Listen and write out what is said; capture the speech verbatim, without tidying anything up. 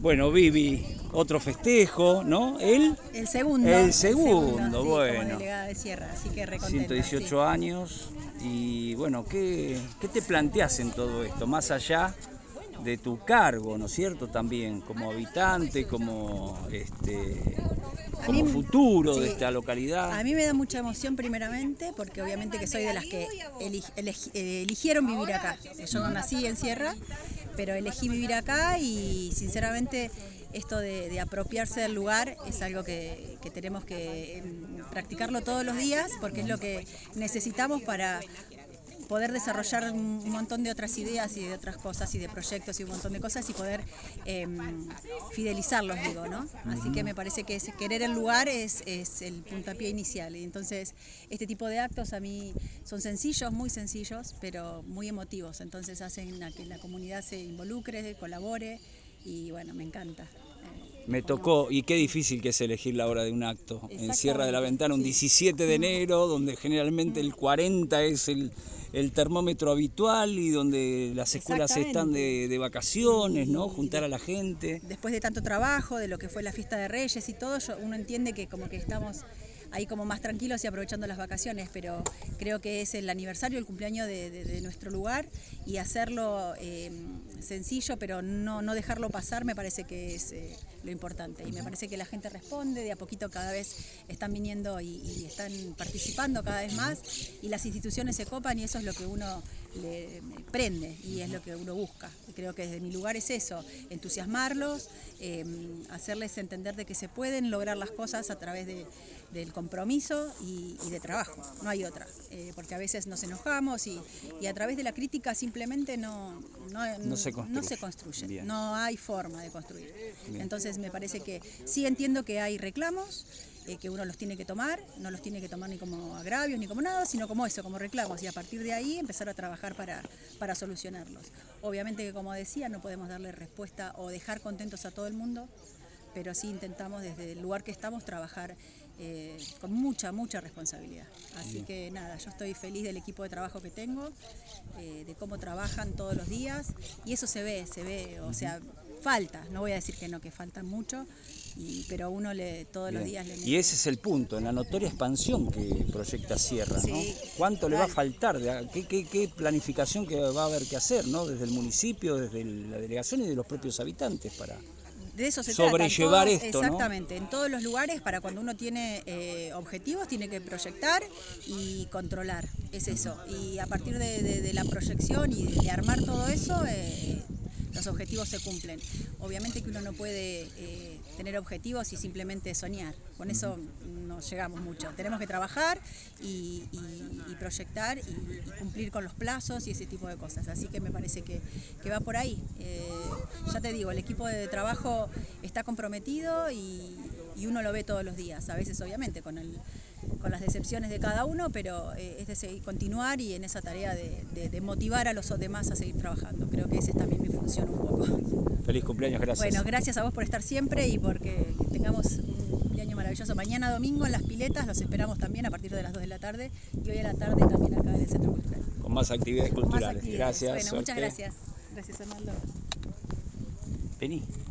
Bueno, Vivi, otro festejo, ¿no? ¿El? El segundo. El segundo, el segundo bueno. Sí, como delegada de Sierra, así que recontenta. ciento dieciocho sí. años y bueno, ¿qué, ¿qué te planteas en todo esto? Más allá de tu cargo, ¿no es cierto? También como habitante, como, este, como mí, futuro sí, de esta localidad. A mí me da mucha emoción primeramente porque obviamente que soy de las que elig, elig, eligieron vivir acá. Yo no nací en Sierra, pero elegí vivir acá y sinceramente esto de, de apropiarse del lugar es algo que, que tenemos que eh, practicarlo todos los días porque es lo que necesitamos para poder desarrollar un montón de otras ideas y de otras cosas y de proyectos y un montón de cosas y poder eh, fidelizarlos, digo, ¿no? Así que me parece que ese querer el lugar es, es el puntapié inicial. Y entonces este tipo de actos a mí son sencillos, muy sencillos, pero muy emotivos. Entonces hacen a que la comunidad se involucre, colabore y bueno, me encanta. Me tocó, y qué difícil que es elegir la hora de un acto. En Sierra de la Ventana, un sí. diecisiete de enero, donde generalmente el cuarenta es el, el termómetro habitual y donde las escuelas están de, de vacaciones, y, ¿no? Juntar de, a la gente. Después de tanto trabajo, de lo que fue la fiesta de Reyes y todo, yo, uno entiende que como que estamos ahí como más tranquilos y aprovechando las vacaciones, pero creo que es el aniversario, el cumpleaños de, de, de nuestro lugar y hacerlo eh, sencillo, pero no, no dejarlo pasar, me parece que es eh, lo importante. Y me parece que la gente responde, de a poquito cada vez están viniendo y, y están participando cada vez más y las instituciones se copan y eso es lo que uno le prende y es lo que uno busca. Y creo que desde mi lugar es eso, entusiasmarlos, eh, hacerles entender de que se pueden lograr las cosas a través de, del compromiso y, y de trabajo, no hay otra, eh, porque a veces nos enojamos y, y a través de la crítica simplemente no, no, no se construye, no, se construye Bien. no hay forma de construir. Bien. Entonces me parece que sí entiendo que hay reclamos, eh, que uno los tiene que tomar, no los tiene que tomar ni como agravios ni como nada, sino como eso, como reclamos y a partir de ahí empezar a trabajar para, para solucionarlos. Obviamente que como decía no podemos darle respuesta o dejar contentos a todo el mundo, pero sí intentamos desde el lugar que estamos trabajar eh, con mucha, mucha responsabilidad. Así Bien. que nada, yo estoy feliz del equipo de trabajo que tengo, eh, de cómo trabajan todos los días y eso se ve, se ve, o sea, falta, no voy a decir que no, que falta mucho, y, pero uno le, todos Bien. los días le mete. Y ese es el punto, en la notoria expansión que proyecta Sierra, ¿no? Sí, ¿Cuánto total. le va a faltar? ¿Qué, qué, qué planificación que va a haber que hacer, ¿no? Desde el municipio, desde la delegación y de los propios habitantes para de eso se sobrellevar trata, todo, esto, exactamente, ¿no? en todos los lugares para cuando uno tiene eh, objetivos tiene que proyectar y controlar, es eso, y a partir de, de, de la proyección y de, de armar todo eso eh, los objetivos se cumplen. Obviamente que uno no puede eh, tener objetivos y simplemente soñar, con eso no llegamos mucho, tenemos que trabajar y, y, y proyectar y, y cumplir con los plazos y ese tipo de cosas, así que me parece que, que va por ahí. Eh, ya te digo, el equipo de trabajo está comprometido y, y uno lo ve todos los días, a veces obviamente con, el, con las decepciones de cada uno, pero eh, es de seguir, continuar y en esa tarea de, de, de motivar a los demás a seguir trabajando. Creo que esa es también mi función un poco. Feliz cumpleaños, gracias. Bueno, gracias a vos por estar siempre y porque tengamos un cumpleaños maravilloso. Mañana domingo en Las Piletas, los esperamos también a partir de las dos de la tarde y hoy a la tarde también acá en el Centro Cultural. Con más actividades culturales. Más actividades. Gracias. Bueno, suerte. muchas gracias. Gracias, Arnaldo. Vení.